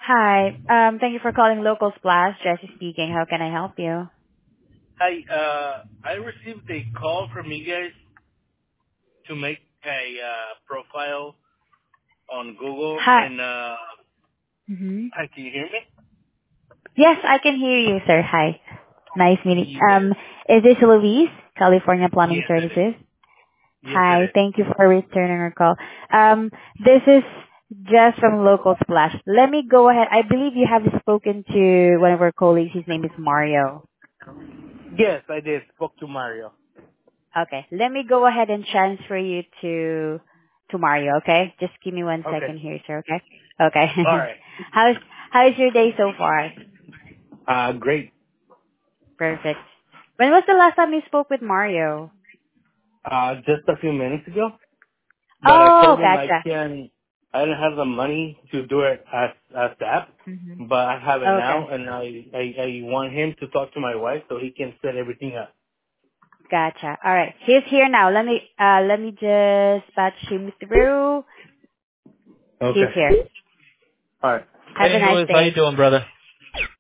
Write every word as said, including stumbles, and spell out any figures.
Hi. Um, thank you for calling Local Splash. Jessie speaking. How can I help you? Hi, uh, I received a call from you guys to make a uh, profile on Google, Hi. and uh, hmm hi, can you hear me? Yes, I can hear you, sir. Hi. Nice meeting. Yes, Um, is this Louise, California Plumbing yes, it is. Services? Yes, it Hi. is. Thank you for returning our call. Um, this is just from Local Splash. Let me go ahead. I believe you have spoken to one of our colleagues. His name is Mario. Yes, I did. Spoke to Mario. Okay. Let me go ahead and transfer you to to Mario, okay? Just give me one Okay. second here, sir, okay? Okay. All right. how's how's your day so far? Uh, great. Perfect. When was the last time you spoke with Mario? Uh, just a few minutes ago, but I Oh, told him I gotcha. can. I don't have the money to do it as as that, hmm but I have it now, Okay. and I, I I want him to talk to my wife so he can set everything up. Gotcha. All right. He's here now. Let me uh let me just patch him through. He's Okay. here. All right. Have a Hey, nice Louis, how you day. doing, brother?